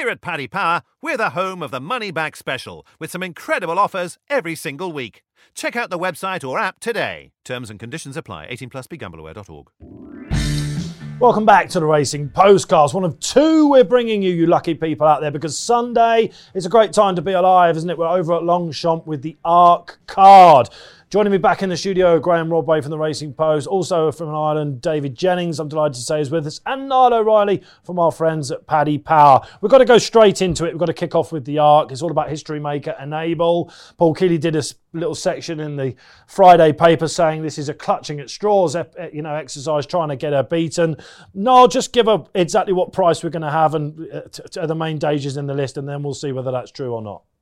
Here at Paddy Power, we're the home of the Money Back Special, with some incredible offers every single week. Check out the website or app today. Terms and conditions apply. 18 plus BeGambleAware.org. Welcome back to the Racing Postcards. One of two we're bringing you lucky people out there, because Sunday is a great time to be alive, isn't it? We're over at Longchamp with the Arc Card. Joining me back in the studio, Graham Rodway from the Racing Post. Also from Ireland, David Jennings, I'm delighted to say, is with us. And Niall O'Reilly from our friends at Paddy Power. We've got to go straight into it. We've got to kick off with the Arc. It's all about history maker Enable. Paul Keeley did a little section in the Friday paper saying this is a clutching at straws exercise, trying to get her beaten. Niall, just give her exactly what price we're going to have and the main dangers in the list, and then we'll see whether that's true or not.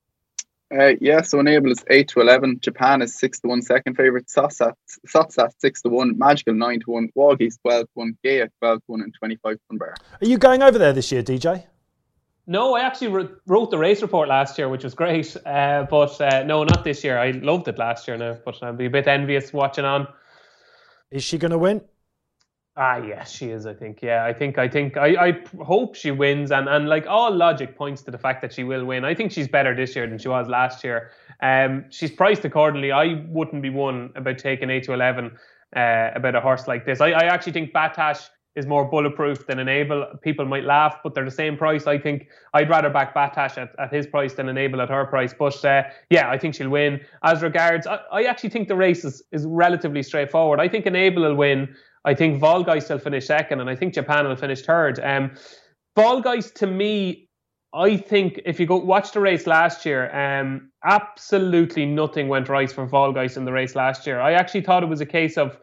So Enable is 8-11. Japan is 6-1 second favourite. Sotsat 6-1. Magical 9-1. Waggy's 12-1. Gaia 12-1 and 25 Bar. Are you going over there this year, DJ? No, I actually wrote the race report last year, which was great. But no, not this year. I loved it last year now, but I'll be a bit envious watching on. Is she going to win? Yes, she is, I think. Yeah, I hope she wins, and like all logic points to the fact that she will win. I think she's better this year than she was last year. She's priced accordingly. I wouldn't be one about taking 8-11 about a horse like this. I actually think Batash is more bulletproof than Enable. People might laugh, but they're the same price. I think I'd rather back Batash at his price than Enable at her price. But I think she'll win. As regards, I actually think the race is relatively straightforward. I think Enable will win. I think Volgeist will finish second, and I think Japan will finish third. Volgeist, to me, I think if you go watch the race last year, absolutely nothing went right for Volgeist in the race last year. I actually thought it was a case of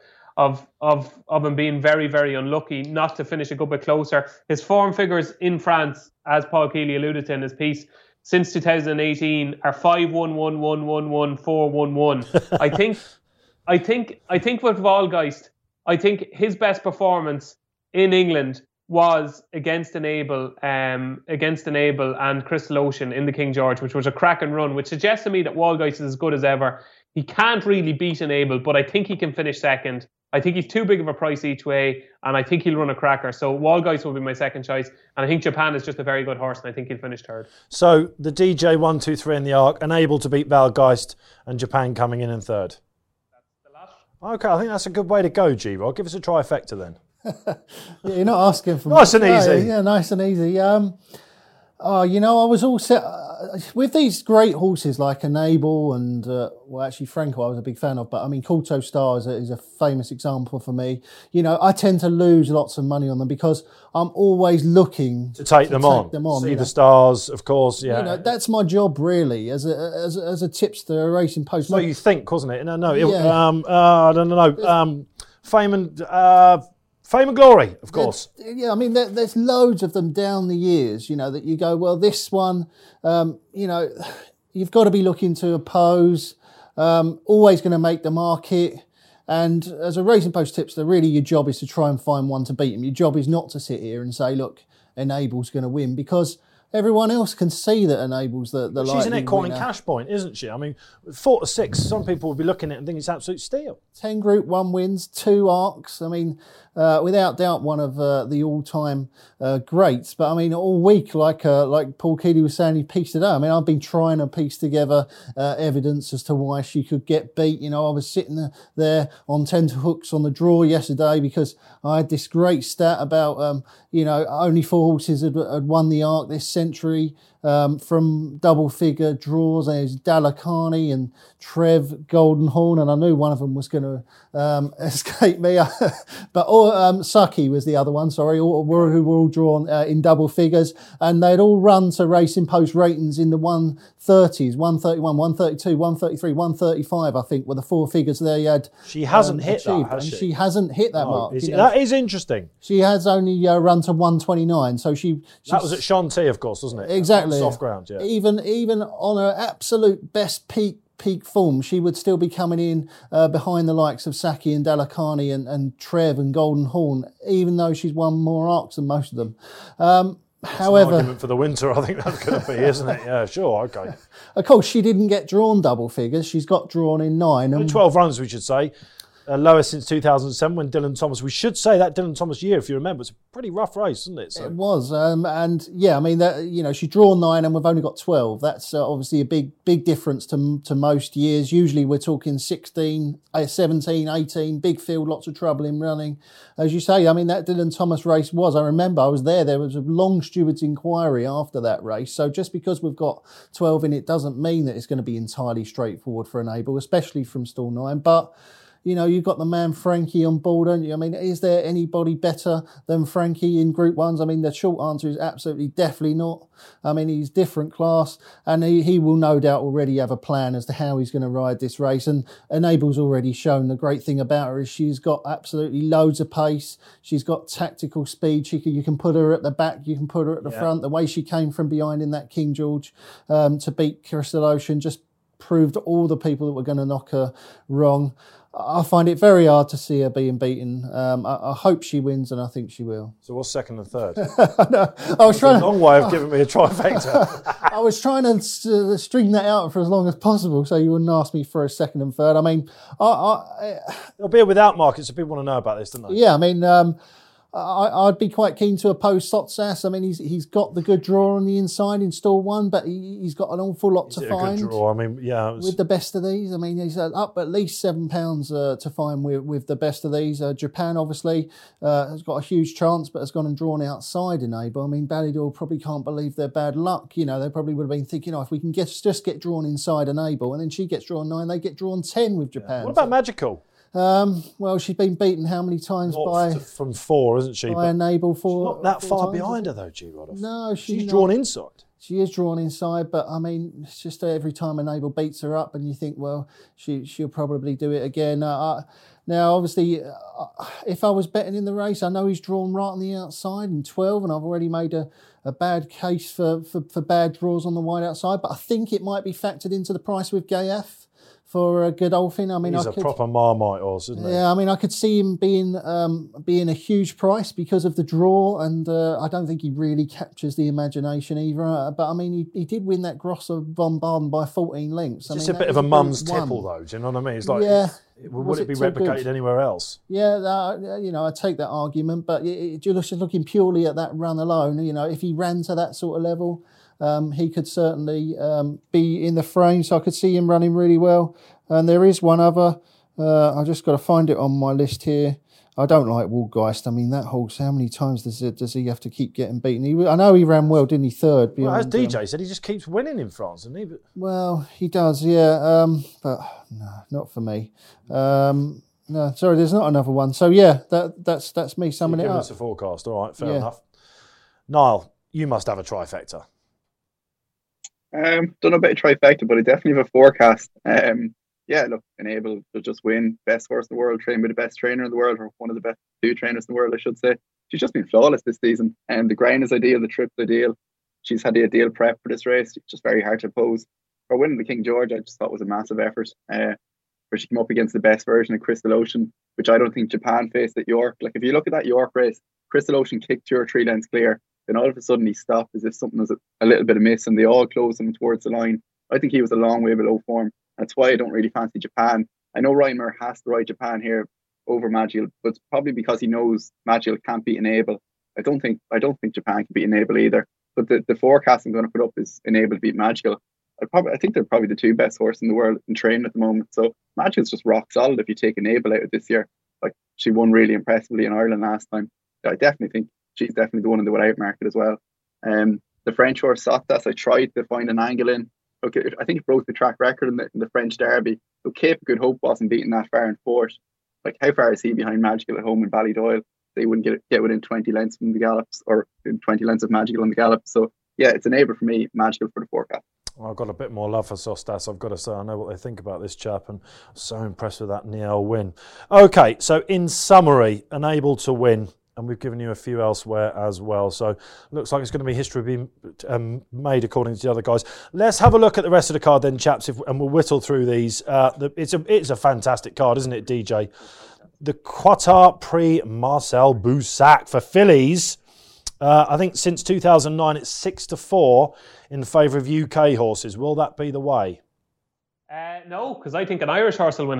him being very, very unlucky not to finish a good bit closer. His form figures in France, as Paul Keeley alluded to in his piece, since 2018 are 5-1, 1-1, 1-1, 4-1-1. I think with Volgeist, I think his best performance in England was against Enable and Crystal Ocean in the King George, which was a cracking run, which suggests to me that Volgeist is as good as ever. He can't really beat Enable, but I think he can finish second. I think he's too big of a price each way, and I think he'll run a cracker. So Volgeist will be my second choice, and I think Japan is just a very good horse, and I think he'll finish third. So the DJ 1, 2, 3 in the Arc, Enable to beat Volgeist, and Japan coming in third. Okay, I think that's a good way to go, G-Rod. Give us a trifecta then. Yeah, you're not asking for nice and easy. Yeah, nice and easy. I was all set with these great horses like Enable and actually Franco I was a big fan of, but I mean Kauto Star is a famous example for me. I tend to lose lots of money on them because I'm always looking to take them on. See the stars, of course. Yeah, that's my job really as a tipster, a Racing Post. So you think, wasn't it? No. I don't know. Fame and Glory, of course. I mean, there's loads of them down the years, that you go, well, this one, you've got to be looking to oppose, always going to make the market. And as a Racing Post tipster, really your job is to try and find one to beat him. Your job is not to sit here and say, look, Enable's going to win, because everyone else can see that Enable's the likely winner. She's an equine cash point, isn't she? I mean, 4-6, some people will be looking at it and think it's absolute steal. 10 Group 1 wins, 2 Arcs. I mean, without doubt, one of the all-time greats. But I mean, all week, like Paul Keeley was saying, he pieced it out. I mean, I've been trying to piece together evidence as to why she could get beat. I was sitting there on tenterhooks on the draw yesterday because I had this great stat about, only 4 horses had won the Arc this century. From double-figure draws. There's Dalakani and Trev Golden Horn, and I knew one of them was going to escape me. But Saki was the other one, sorry, who were all drawn in double figures, and they'd all run to Racing Post ratings in the 130s, 131, 132, 133, 135, I think, were the 4 figures they had. She hasn't hit achieved, that, has she? She hasn't hit that mark. That is interesting. She has only run to 129, so that was at Shanty, of course, wasn't it? Exactly. Soft ground, yeah. Even on her absolute best peak form, she would still be coming in behind the likes of Saki and Dalakani and Trev and Golden Horn, even though she's won more Arcs than most of them. However, an argument for the winter, I think that's going to be, isn't it? Yeah, sure, okay. Of course, she didn't get drawn double figures. She's got drawn in 9. And 12 runs, we should say. lowest since 2007 when Dylan Thomas, we should say that Dylan Thomas year, if you remember, it's a pretty rough race, isn't it? So. It was. And yeah, I mean, that, she's drawn 9 and we've only got 12. That's obviously a big difference to most years. Usually we're talking 16, 17, 18, big field, lots of trouble in running. As you say, I mean, that Dylan Thomas race was, I remember I was there was a long steward's inquiry after that race. So just because we've got 12 in it doesn't mean that it's going to be entirely straightforward for Enable, especially from stall 9. But you've got the man Frankie on board, don't you? I mean, is there anybody better than Frankie in Group 1s? I mean, the short answer is absolutely, definitely not. I mean, he's different class, and he will no doubt already have a plan as to how he's going to ride this race. And Enable's already shown the great thing about her is she's got absolutely loads of pace. She's got tactical speed. You can put her at the back, you can put her at the front. The way she came from behind in that King George to beat Crystal Ocean just proved all the people that were going to knock her wrong. I find it very hard to see her being beaten. I hope she wins, and I think she will. So what's second and third? No, I was trying. A long way of giving me a trifecta. I was trying to string that out for as long as possible, so you wouldn't ask me for a second and third. I mean, It'll be a without market, so people want to know about this, don't they? Yeah, I mean, I'd be quite keen to oppose Sotsas. I mean, he's got the good draw on the inside in stall 1, but he's got an awful lot to find. A good draw? I mean, yeah. With the best of these, I mean, he's up at least £7 to find with the best of these. Japan obviously has got a huge chance, but has gone and drawn outside Enable. I mean, Ballydoyle probably can't believe their bad luck. They probably would have been thinking, if we can just get drawn inside Enable, and then she gets drawn 9, they get drawn 10 with Japan. What about Magical? Well, she's been beaten how many times from 4, isn't she? By Enable 4. She's not that far times, behind her though, G. Rodolph. No, she's drawn inside. She is drawn inside, but I mean, it's just every time Enable beats her up, and you think, well, she'll probably do it again. Now, obviously, if I was betting in the race, I know he's drawn right on the outside in 12, and I've already made a bad case for bad draws on the wide outside, but I think it might be factored into the price with Gayaf. For Godolphin, I mean, he's a proper Marmite horse, isn't he? Yeah, I mean, I could see him being a huge price because of the draw, and I don't think he really captures the imagination either. But I mean, he did win that Grosser von Baden by 14 lengths. It's just a bit of a mum's tipple, though. Do you know what I mean? It's like, would it be replicated anywhere else? Yeah, I take that argument, but you're just looking purely at that run alone. If he ran to that sort of level. He could certainly be in the frame, so I could see him running really well. And there is one other. I just got to find it on my list here. I don't like Woolgeist. I mean, that horse, how many times does he have to keep getting beaten? I know he ran well, didn't he? Third. Well, as DJ said, he just keeps winning in France, doesn't he? Well, he does, yeah. But no, not for me. No, sorry, there's not another one. So yeah, that's me summing it up. Us a forecast. All right, fair enough. Niall, you must have a trifecta. Don't know about a trifecta, but I definitely have a forecast. Look, Enable to just win. Best horse in the world, trained by the best trainer in the world, or one of the best 2 trainers in the world, I should say. She's just been flawless this season. And the ground is ideal, the trip's ideal. She's had the ideal prep for this race. It's just very hard to oppose. For winning the King George, I just thought was a massive effort. Where she came up against the best version of Crystal Ocean, which I don't think Japan faced at York. Like, if you look at that York race, Crystal Ocean kicked 2 or 3 lengths clear. Then all of a sudden he stopped as if something was a little bit amiss, and they all closed him towards the line. I think he was a long way below form. That's why I don't really fancy Japan. I know Ryan Moore has to ride Japan here over Magical, but it's probably because he knows Magical can't beat Enable. I don't think Japan can beat Enable either. But the forecast I'm going to put up is Enable to beat Magical. I think they're probably the 2 best horses in the world in training at the moment. So Magical's just rock solid if you take Enable out of this year. Like, she won really impressively in Ireland last time. I definitely think she's definitely the one in the without market as well. The French horse Sotas, I tried to find an angle in. Okay, I think it broke the track record in the French Derby. So Cape Good Hope wasn't beaten that far in 4th. Like, how far is he behind Magical at home in Ballydoyle? They wouldn't get within 20 lengths from the gallops, or 20 lengths of Magical on the gallop. So yeah, it's Enable for me, Magical for the forecast. Well, I've got a bit more love for Sostas, I've got to say. I know what they think about this chap, and I'm so impressed with that Niel win. Okay, so in summary, Enable to win. And we've given you a few elsewhere as well. So looks like it's going to be history being made according to the other guys. Let's have a look at the rest of the card then, chaps, and we'll whittle through these. It's a fantastic card, isn't it, DJ? The Qatar Prix Marcel Boussac for fillies. I think since 2009 it's 6-4 in favour of UK horses. Will that be the way? No, because I think an Irish horse will win it.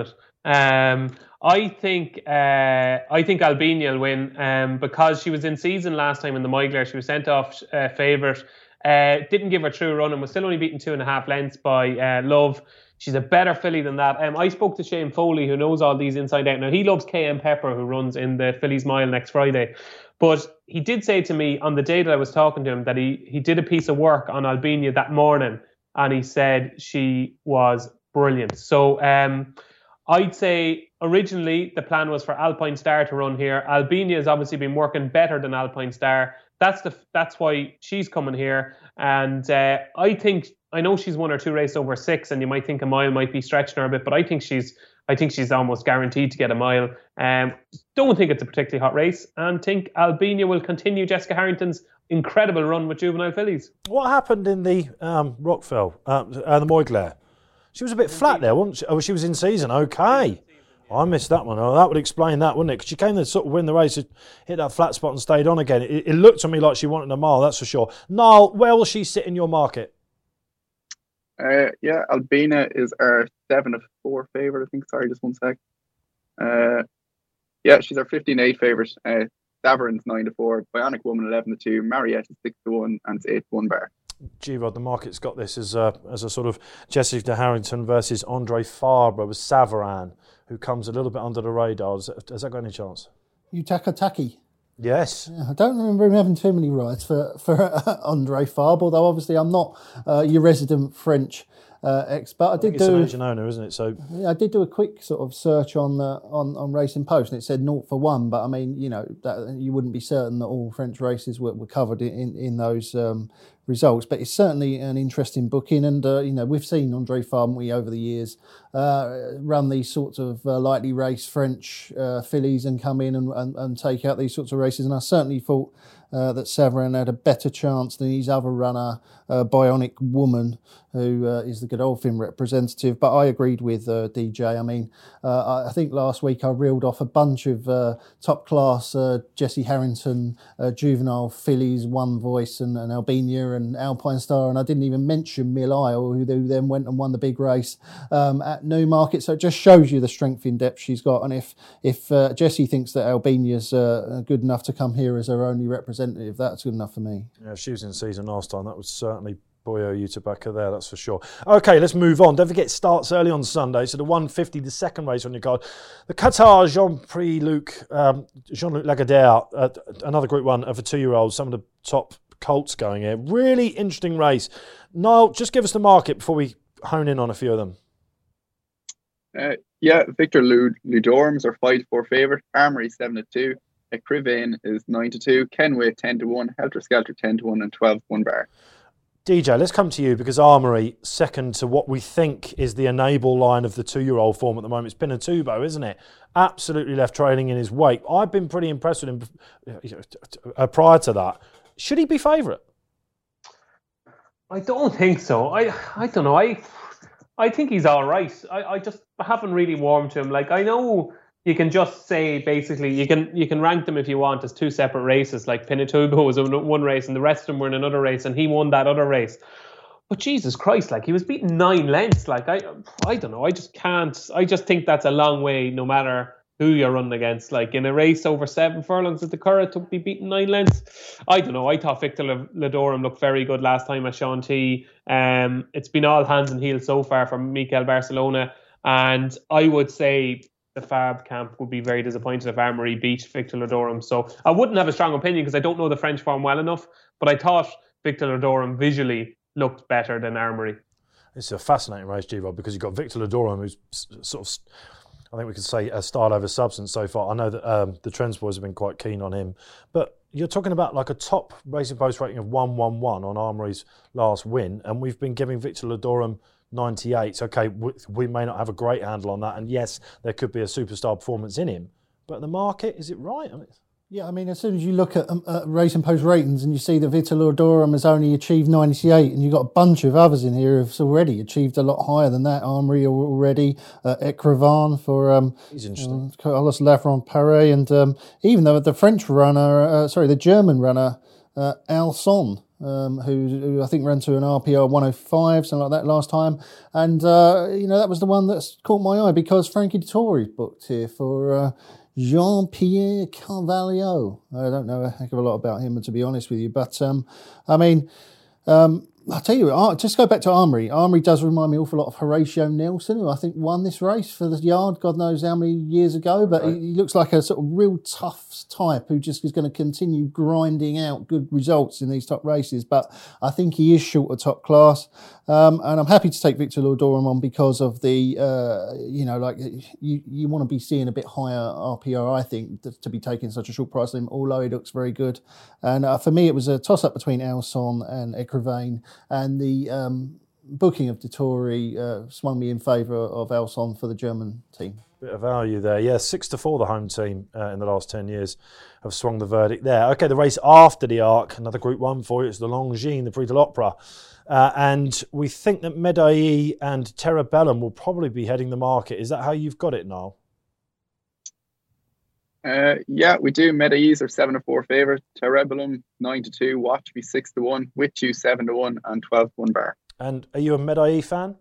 I think Albania will win because she was in season last time in the Moigler. She was sent off favourite. Didn't give her true run and was still only beaten 2.5 lengths by Love. She's a better filly than that. I spoke to Shane Foley, who knows all these inside out. Now, he loves KM Pepper, who runs in the Fillies Mile next Friday. But he did say to me on the day that I was talking to him that he did a piece of work on Albania that morning, and he said she was brilliant. So I'd say originally the plan was for Alpine Star to run here. Albania has obviously been working better than Alpine Star. That's why she's coming here. And I know she's 1 or 2 races over 6, and you might think a mile might be stretching her a bit, but I think she's almost guaranteed to get a mile. Don't think it's a particularly hot race, and think Albania will continue Jessica Harrington's incredible run with juvenile fillies. What happened in the Rockfell, the Moigler? She was a bit flat there, wasn't she? Oh, she was in season. Okay. I missed that one. Oh, that would explain that, wouldn't it? Because she came to sort of win the race, hit that flat spot and stayed on again. It looked to me like she wanted a mile, that's for sure. Niall, where will she sit in your market? Albania is our 7 of 4 favourite, I think. Sorry, just 1 sec. She's our 15-8 favourite. Davern's 9 to 4, Bionic Woman 11 to 2, Mariette is 6 to 1, and it's 8 to 1 bar. G-Rod, the market's got this as a sort of Jessica Harrington versus Andre Fabre with Savaran, who comes a little bit under the radar. Has that got any chance? Yutaka Taki. Yes. Yeah, I don't remember him having too many rides for Andre Fabre, although obviously I'm not your resident French expert. I did it's an Asian owner, isn't it? So yeah, I did do a quick sort of search on Racing Post, and it said 0 for 1. But I mean, that you wouldn't be certain that all French races were covered in those results. But it's certainly an interesting booking, and we've seen Andre Fabre over the years run these sorts of lightly raced French fillies and come in and take out these sorts of races. And I certainly thought that Savarin had a better chance than his other runner, Bionic Woman, who is the Godolphin representative. But I agreed with DJ. I mean, I think last week I reeled off a bunch of top-class Jessie Harrington juvenile fillies, One Voice and Albania and Alpine Star, and I didn't even mention Mill Isle, who then went and won the big race at Newmarket. So it just shows you the strength in depth she's got. And if Jessie thinks that Albania's good enough to come here as her only representative, that's good enough for me. Yeah, she was in season last time. That would certainly buoy you tobacco there, that's for sure. Okay, let's move on. Don't forget, starts early on Sunday. So the 150, the second race on your card. The Qatar Jean-Luc Lagardère, another Group 1 for 2-year-olds, some of the top colts going here. Really interesting race. Niall, just give us the market before we hone in on a few of them. Victor Ludorum's our 5 to 4 favourite. Armory 7 to 2. Crivane is 9 to 2. Kenway 10 to 1. Helter Skelter 10 to 1 and 12 to 1 bar. DJ, let's come to you because Armory, second to what we think is the enable line of the 2-year-old form at the moment. It's Pinatubo, isn't it? Absolutely left trailing in his wake. I've been pretty impressed with him prior to that. Should he be favourite? I don't think so. I don't know. I think he's all right. I just haven't really warmed to him. Like, I know you can just say basically you can rank them if you want as 2 separate races. Like Pinatubo was in one race and the rest of them were in another race, and he won that other race. But Jesus Christ, like, he was beaten 9 lengths. Like, I don't know. I just can't. I just think that's a long way, no matter who you're running against. Like, in a race over 7 furlongs at the Curragh to be beaten 9 lengths. I don't know. I thought Victor Ludorum looked very good last time at Sean T. It's been all hands and heels so far from Mikel Barcelona, and I would say the Fab camp would be very disappointed if Armory beat Victor Ludorum. So I wouldn't have a strong opinion because I don't know the French form well enough, but I thought Victor Ludorum visually looked better than Armory. It's a fascinating race, G-Rod, because you've got Victor Ludorum, who's sort of, I think we could say, a style over substance so far. I know that the Trends boys have been quite keen on him, but you're talking about like a top Racing Post rating of 111 on Armory's last win, and we've been giving Victor Ludorum 98. Okay, we may not have a great handle on that, and yes, there could be a superstar performance in him, but the market, is it right? I mean, as soon as you look at Racing Post ratings and you see that Victor Ludorum has only achieved 98, and you've got a bunch of others in here who've already achieved a lot higher than that. Armory already, Ecrivan for he's interesting. Carlos Lavron-Paré, and even though the French runner, the German runner, Alson, who I think ran to an RPR 105, something like that last time. And, that was the one that's caught my eye because Frankie Dettori's booked here for Jean-Pierre Carvalho. I don't know a heck of a lot about him, to be honest with you. But, I'll tell you, just go back to Armory. Armory does remind me an awful lot of Horatio Nelson, who I think won this race for the yard, God knows how many years ago. But he looks like a sort of real tough type who just is going to continue grinding out good results in these top races. But I think he is short of top class. And I'm happy to take Victor Laudorum on because of the, you want to be seeing a bit higher RPR, I think, to be taking such a short price on him, although he looks very good. And for me, it was a toss-up between Alson and Ecrivain. And the booking of Dettori swung me in favour of Alson for the German team. Bit of value there. Yeah, 6-4 the home team in the last 10 years have swung the verdict there. Okay, the race after the Arc, another Group 1 for you. It's the Longines, the Prix de l'Opera. And we think that Medaille and Terabellum will probably be heading the market. Is that how you've got it, Niall? Yeah, we do. Medailles are 7-4 favourite. Terabellum 9-2. Watch me 6-1. With you 7-1 and 12-1 bar. And are you a Medaille fan?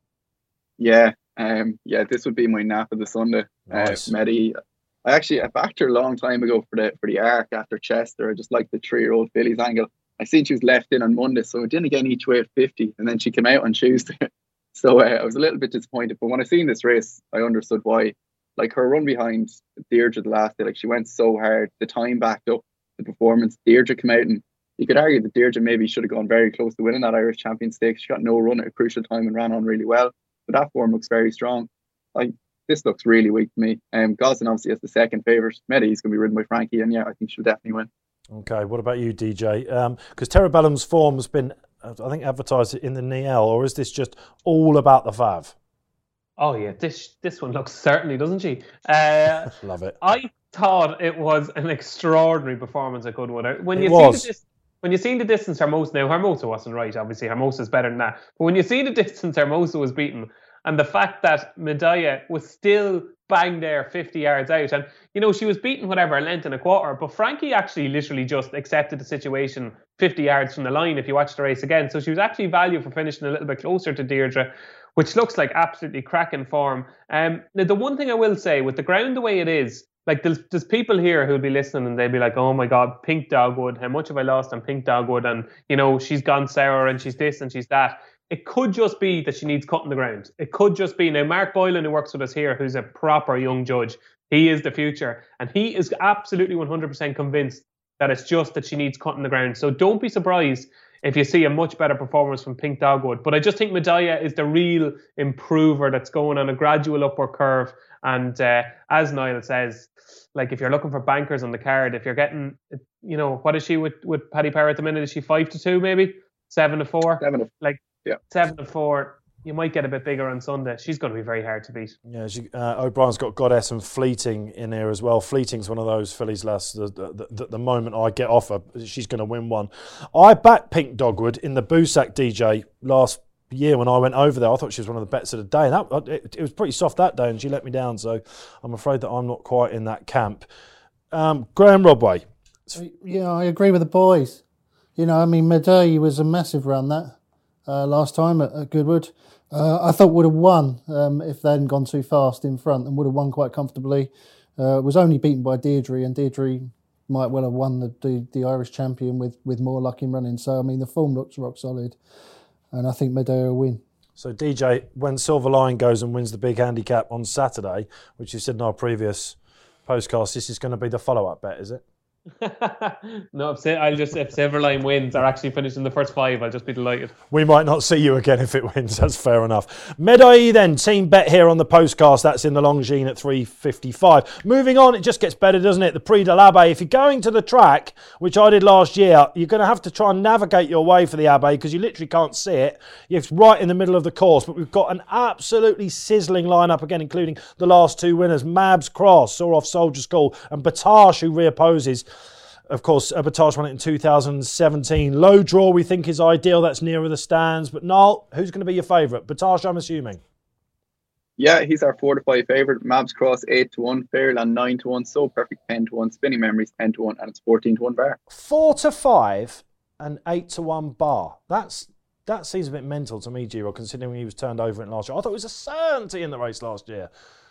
Yeah, this would be my nap of the Sunday. Nice. Medaille. I backed her a long time ago for the Arc after Chester. I just like the 3-year-old filly's angle. I seen she was left in on Monday, so I didn't get each way at 50, and then she came out on Tuesday. So I was a little bit disappointed. But when I seen this race, I understood why. Like her run behind Deirdre the last day, like she went so hard. The time backed up the performance. Deirdre came out, and you could argue that Deirdre maybe should have gone very close to winning that Irish Champion Stakes. She got no run at a crucial time and ran on really well. But that form looks very strong. This looks really weak to me. Gosden obviously has the second favourite. Medaille's going to be ridden by Frankie, and yeah, I think she'll definitely win. Okay, what about you, DJ? Because Terabellum's form has been, I think, advertised in the Niel, or is this just all about the Vav? Oh yeah, this one looks certainly, doesn't she? Love it. I thought it was an extraordinary performance at Goodwood. When you see the distance Hermosa wasn't right, obviously. Hermosa's better than that. But when you see the distance Hermosa was beaten, and the fact that Medaille was still bang there 50 yards out, and she was beaten whatever, a length and a quarter, but Frankie actually literally just accepted the situation 50 yards from the line if you watch the race again. So she was actually value for finishing a little bit closer to Deirdre, which looks like absolutely cracking form. Now, the one thing I will say, with the ground the way it is, like there's people here who'll be listening and they'll be like, oh my God, Pink Dogwood, how much have I lost on Pink Dogwood? And, she's gone sour and she's this and she's that. It could just be that she needs cutting the ground. It could just be, now Mark Boylan, who works with us here, who's a proper young judge, he is the future. And he is absolutely 100% convinced that it's just that she needs cutting the ground. So don't be surprised if you see a much better performance from Pink Dogwood. But I just think Medaille is the real improver that's going on a gradual upward curve. And as Niall says, like if you're looking for bankers on the card, if you're getting, what is she with Paddy Power at the minute? Is she 5-2 maybe? 7-4? 7-4. You might get a bit bigger on Sunday. She's going to be very hard to beat. Yeah, O'Brien's got Goddess and Fleeting in here as well. Fleeting's one of those fillies, lass. The moment I get off her, she's going to win one. I backed Pink Dogwood in the Boussac DJ last year when I went over there. I thought she was one of the bets of the day. And it was pretty soft that day, and she let me down. So I'm afraid that I'm not quite in that camp. Graham Rodway. Yeah, I agree with the boys. Medaille was a massive run that last time at Goodwood. I thought would have won if they hadn't gone too fast in front, and would have won quite comfortably. Was only beaten by Deirdre, and Deirdre might well have won the Irish champion with more luck in running. So, the form looks rock solid, and I think Medaille will win. So, DJ, when Silver Lion goes and wins the big handicap on Saturday, which you said in our previous postcast, this is going to be the follow-up bet, is it? No, if Silverline wins or actually finish in the first 5, I'll just be delighted. We might not see you again if it wins. That's fair enough. Medaille then, team bet here on the postcast. That's in the Longines at 3.55. Moving on, it just gets better, doesn't it? The Prix de l'Abbaye. If you're going to the track, which I did last year, you're going to have to try and navigate your way for the Abbaye because you literally can't see it. It's right in the middle of the course, but we've got an absolutely sizzling lineup again, including the last 2 winners, Mabs Cross, saw off Soldier School, and Batage, who reopposes. Of course, Batage won it in 2017. Low draw, we think, is ideal. That's nearer the stands. But Niall, who's going to be your favourite? Batage, I'm assuming. Yeah, he's our 4-5 favourite. Mabs Cross 8-1, Fairyland 9-1, So Perfect 10-1, Spinning Memories 10-1, and it's 14-1 bar. 4-5 an 8-1 bar. That seems a bit mental to me, G-Rod, considering he was turned over in last year. I thought it was a certainty in the race last year.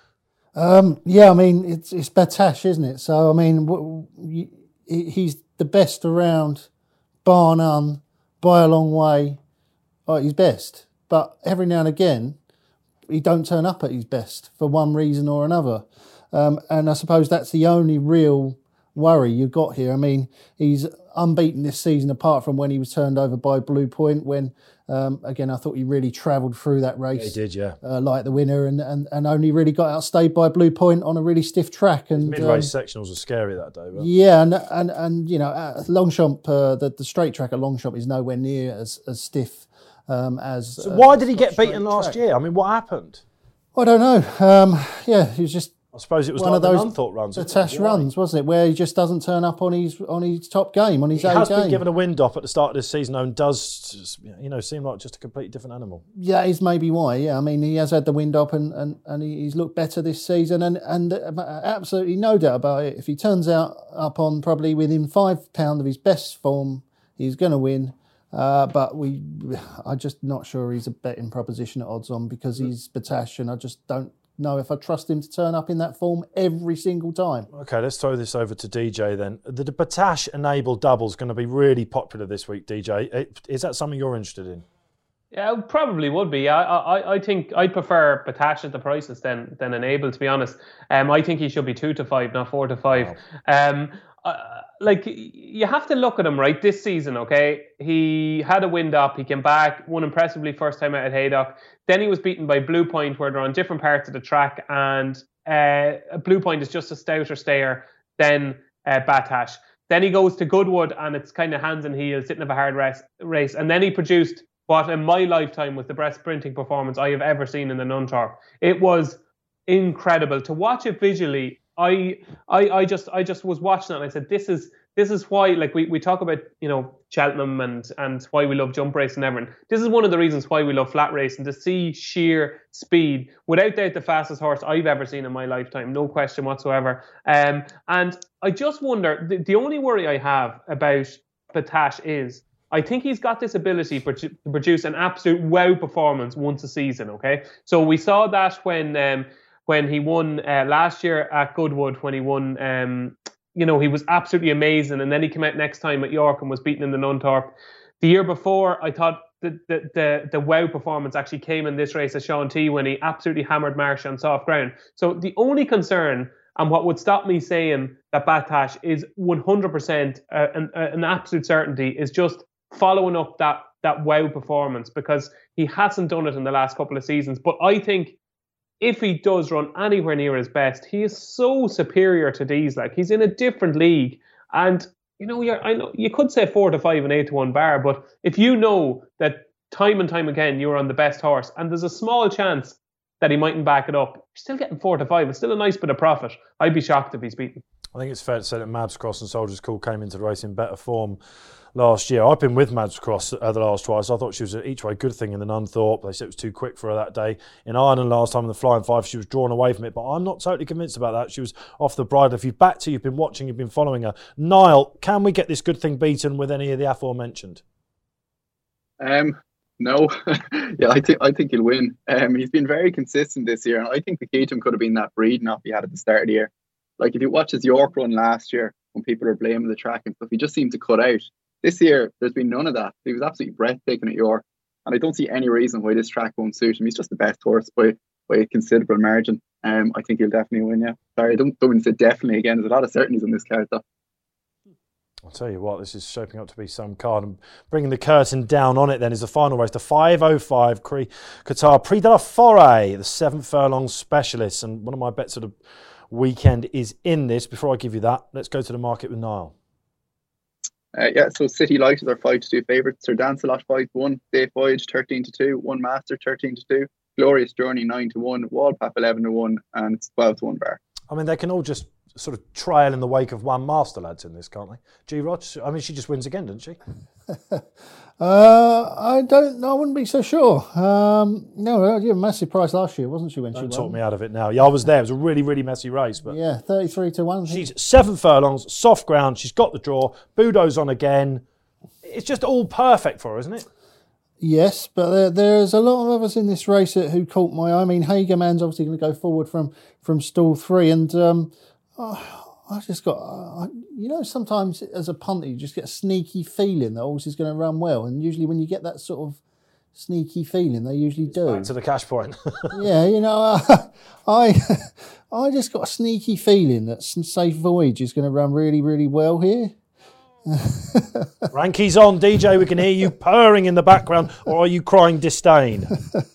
Yeah, I mean, it's Batash, isn't it? So, I mean, he's the best around, bar none, by a long way. He's best. But every now and again, he don't turn up at his best for one reason or another. And I suppose that's the only real worry you've got here. I mean, he's unbeaten this season apart from when he was turned over by Blue Point when, again, I thought he really travelled through that race. Yeah, he did, yeah. Like the winner and only really got outstayed by Blue Point on a really stiff track. And mid-race sectionals were scary that day. But... Yeah, and you know, Longchamp, the straight track at Longchamp is nowhere near as stiff as... So why did he get beaten last year? I mean, what happened? I don't know. Yeah, he was just... I suppose it was one like of those Nunthorpe runs. Batash runs, wasn't it? Where he just doesn't turn up on his top game, on his A game. He has been given a wind up at the start of this season, though, and does, you know, seem like just a completely different animal. Yeah, that is maybe why. Yeah, I mean, he has had the wind up and he's looked better this season, and absolutely no doubt about it. If he turns up on probably within £5 of his best form, he's going to win. But I'm just not sure he's a betting proposition at odds on because he's Batash, and I just don't know if I trust him to turn up in that form every single time. Okay, let's throw this over to DJ then. The Batash enabled double is going to be really popular this week, DJ. Is that something you're interested in? Yeah, it probably would be. I think I'd prefer Batash at the prices than Enable, to be honest. I think he should be 2-5, not 4-5. Wow. Like, you have to look at him, right, this season, okay? He had a wind up, he came back, won impressively first time out at Haydock. Then he was beaten by Blue Point, where they're on different parts of the track, and Blue Point is just a stouter stayer than Batash. Then he goes to Goodwood, and it's kind of hands and heels, didn't have a hard race. And then he produced what, in my lifetime, was the best sprinting performance I have ever seen in the Nunthorpe. It was incredible. To watch it visually, I just was watching it and I said, this is why, like, we talk about, you know, Cheltenham and why we love jump racing and everything. This is one of the reasons why we love flat racing, to see sheer speed. Without doubt, the fastest horse I've ever seen in my lifetime, no question whatsoever. And I just wonder, the only worry I have about Batash is, I think he's got this ability to produce an absolute wow performance once a season, okay? So we saw that when he won last year at Goodwood, when he won, you know, he was absolutely amazing. And then he came out next time at York and was beaten in the Nunthorpe. The year before, I thought the wow performance actually came in this race at Sean T, when he absolutely hammered Marsh on soft ground. So the only concern, and what would stop me saying that Batash is 100% an absolute certainty, is just following up that wow performance, because he hasn't done it in the last couple of seasons. But I think if he does run anywhere near his best, he is so superior to these. Like, he's in a different league. And, you know, I know you could say 4-5 and 8-1 bar, but if you know that time and time again you're on the best horse, and there's a small chance that he mightn't back it up, you're still getting 4-5. It's still a nice bit of profit. I'd be shocked if he's beaten. I think it's fair to say that Mabs Cross and Soldiers Call came into the race in better form last year. I've been with Mabs Cross the last twice. I thought she was each way good thing in the Nunthorpe. They said it was too quick for her that day. In Ireland last time in the Flying Five, she was drawn away from it, but I'm not totally convinced about that. She was off the bridle. If you've backed her, you've been watching, you've been following her. Niall, can we get this good thing beaten with any of the aforementioned? No. Yeah, I think he'll win. He's been very consistent this year, and I think the key to him could have been that breeding off he had at the start of the year. Like, if you watch his York run last year, when people are blaming the track and stuff, he just seemed to cut out. This year, there's been none of that. He was absolutely breathtaking at York, and I don't see any reason why this track won't suit him. He's just the best horse by a considerable margin. I think he'll definitely win, yeah. Sorry, I don't mean to say definitely again. There's a lot of certainties in this card, though. I'll tell you what, this is shaping up to be some card. And bringing the curtain down on it then is the final race, the 5:05 Qatar Prix de la Forêt, the 7th furlong specialist. And one of my bets of the weekend is in this. Before I give you that, let's go to the market with Niall. So City Light is our 5-2 favourites. Sir Dancelot 5-1, Safe Voyage 13-2, One Master 13-2, Glorious Journey 9-1, Wallpap 11-1, and it's 12-1 bar. I mean, they can all just sort of trail in the wake of One Master, lads, in this, can't they? G-Rod, I mean, she just wins again, doesn't she? I don't know. I wouldn't be so sure. No, a massive price last year, wasn't she, when she won? Talk me out of it now. Yeah, I was there. It was a really, really messy race. But yeah, 33-1. She's 7 furlongs, soft ground. She's got the draw. Budo's on again. it's just all perfect for her, isn't it? Yes, but there's a lot of others in this race who caught my eye. I mean, Hagerman's obviously going to go forward from stall 3, and I just got, sometimes as a punter you just get a sneaky feeling that horse is going to run well, and usually when you get that sort of sneaky feeling, they usually do. Back to the cash point. Yeah, I just got a sneaky feeling that Safe Voyage is going to run really, really well here. Ranky's on, DJ. We can hear you purring in the background, or are you crying disdain?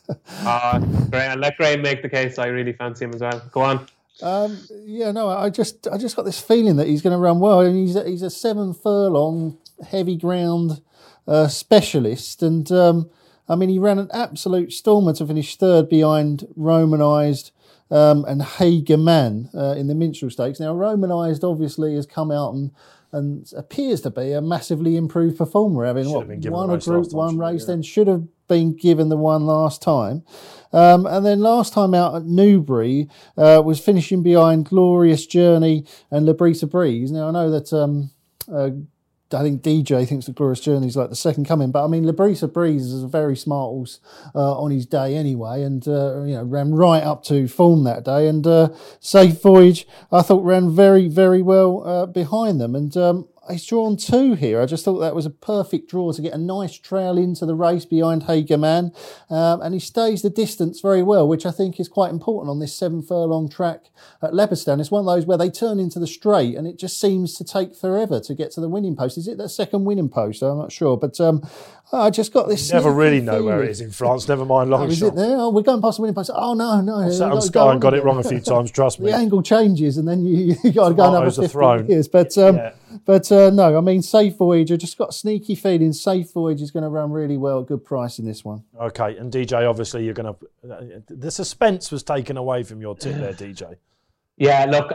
Let Graham make the case. I really fancy him as well. Go on. I just got this feeling that he's going to run well, and he's a 7 furlong heavy ground specialist, and he ran an absolute stormer to finish 3rd behind Romanised and Hagerman in the Minstrel Stakes. Now, Romanised obviously has come out and appears to be a massively improved performer, having won a Group 1 race, then should have been given the one last time. And then last time out at Newbury was finishing behind Glorious Journey and Labrisa Breeze. Now, I know that I think DJ thinks the Glorious Journey is like the second coming, but I mean, Labrisa Breeze is a very smart horse on his day anyway, and ran right up to form that day. And Safe Voyage, I thought, ran very, very well behind them. And he's drawn 2 here. I just thought that was a perfect draw to get a nice trail into the race behind Hagerman. And he stays the distance very well, which I think is quite important on this 7 furlong track at Leopardstown. It's one of those where they turn into the straight and it just seems to take forever to get to the winning post. Is it that second winning post? I'm not sure. But I just got this... You never really know where it is in France, never mind Longchamp. Is it there? Oh, we're going past the winning post. Oh, no. I sat on Sky and got it wrong a few times, trust me. The angle changes and then you got to go another 15 years. But no, I mean, Safe Voyage, I just got a sneaky feeling Safe Voyage is going to run really well at good price in this one. Okay, and DJ, obviously you're going to... the suspense was taken away from your tip there, DJ. Yeah, look,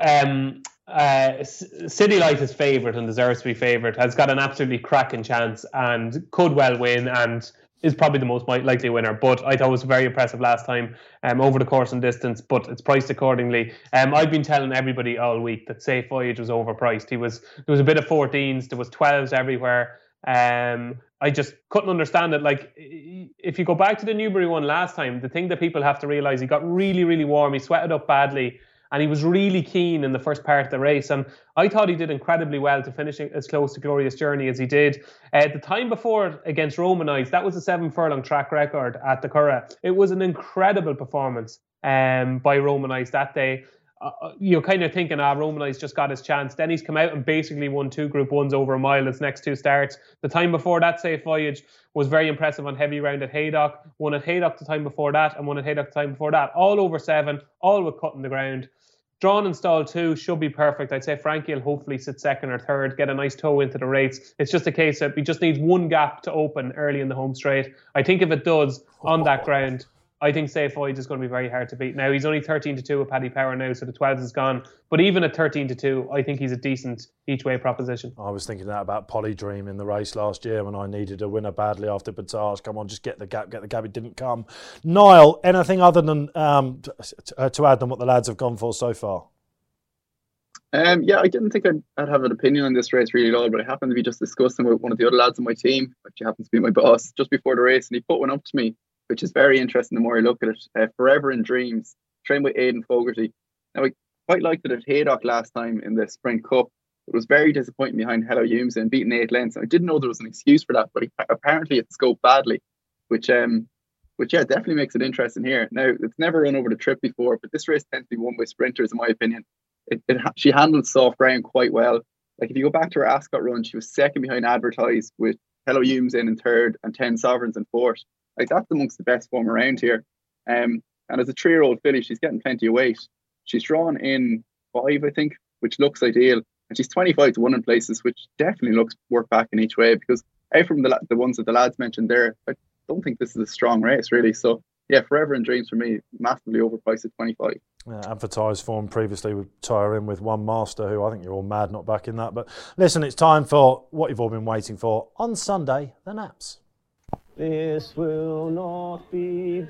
City Light is favourite and deserves to be favourite, has got an absolutely cracking chance and could well win and is probably the most likely winner. But I thought it was very impressive last time over the course and distance, but it's priced accordingly. I've been telling everybody all week that Safe Voyage was overpriced. There was a bit of 14s, there was 12s everywhere. I just couldn't understand it. Like, if you go back to the Newbury one last time, the thing that people have to realise, he got really, really warm, he sweated up badly, and he was really keen in the first part of the race. And I thought he did incredibly well to finish as close to Glorious Journey as he did. The time before against Romanised, that was a 7 furlong track record at the Curragh. It was an incredible performance by Romanised that day. You're kind of thinking, Romanised just got his chance. Then he's come out and basically won 2 Group 1s over a mile his next 2 starts. The time before that, Safe Voyage was very impressive on heavy round at Haydock. Won at Haydock the time before that, and won at Haydock the time before that. All over 7, all with cut in the ground. Drawn and stall 2 should be perfect. I'd say Frankie will hopefully sit 2nd or 3rd, get a nice toe into the race. It's just a case of he just needs one gap to open early in the home straight. I think if it does on that ground, I think Safe Voyage is going to be very hard to beat. Now, he's only 13-2 with Paddy Power now, so the 12s is gone. But even at 13-2, I think he's a decent each-way proposition. I was thinking that about Polydream in the race last year when I needed a winner badly after Batage. Come on, just get the gap. It didn't come. Niall, anything other than to add than what the lads have gone for so far? I didn't think I'd have an opinion on this race really at all, but I happened to be just discussing with one of the other lads on my team, which happens to be my boss, just before the race, and he put one up to me, which is very interesting the more I look at it. Forever in Dreams, trained by Aidan Fogarty. Now, I quite liked it at Haydock last time in the Sprint Cup. It was very disappointing behind Hello Humes and beating 8 lengths. I didn't know there was an excuse for that, but apparently it scoped badly, which definitely makes it interesting here. Now, it's never run over the trip before, but this race tends to be won by sprinters, in my opinion. She handled soft ground quite well. Like, if you go back to her Ascot run, she was 2nd behind Advertise with Hello Humes in 3rd and 10 Sovereigns in 4th. Like, that's amongst the best form around here. And as a 3-year-old filly, she's getting plenty of weight. She's drawn in 5, I think, which looks ideal. And she's 25-1 in places, which definitely looks worth backing each way, because out from the ones that the lads mentioned there, I don't think this is a strong race, really. So, yeah, Forever in Dreams for me, massively overpriced at 25. Advertised form previously would tie her in with One Master, who I think you're all mad not backing that. But listen, it's time for what you've all been waiting for. On Sunday, the Naps. This will not be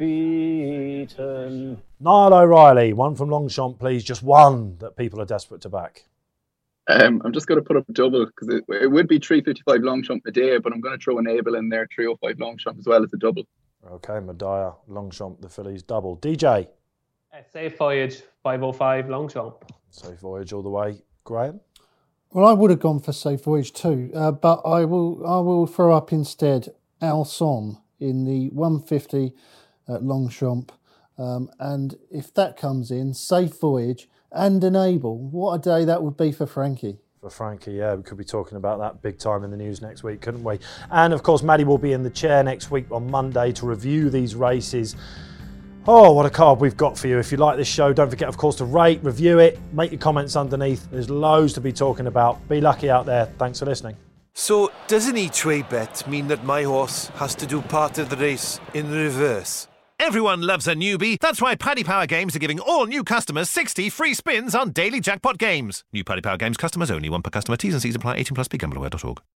beaten. Niall O'Reilly, one from Longchamp, please. Just one that people are desperate to back. I'm just going to put up a double because it would be 355 Longchamp a day, but I'm going to throw an Able in there, 305 Longchamp as well as a double. Okay, Medaya, Longchamp, the fillies double. DJ? Safe Voyage, 505 Longchamp. Safe Voyage all the way. Graham? Well, I would have gone for Safe Voyage too, but I will throw up instead Alson in the 150 at Longchamp. And if that comes in, Safe Voyage and an Able, what a day that would be for Frankie. For Frankie, yeah, we could be talking about that big time in the news next week, couldn't we? And of course, Maddie will be in the chair next week on Monday to review these races. Oh, what a card we've got for you. If you like this show, don't forget, of course, to rate, review it, make your comments underneath. There's loads to be talking about. Be lucky out there. Thanks for listening. So, does an each-way bet mean that my horse has to do part of the race in reverse? Everyone loves a newbie. That's why Paddy Power Games are giving all new customers 60 free spins on daily jackpot games. New Paddy Power Games customers only. One per customer. T's and C's apply. 18+. BeGambleAware.org.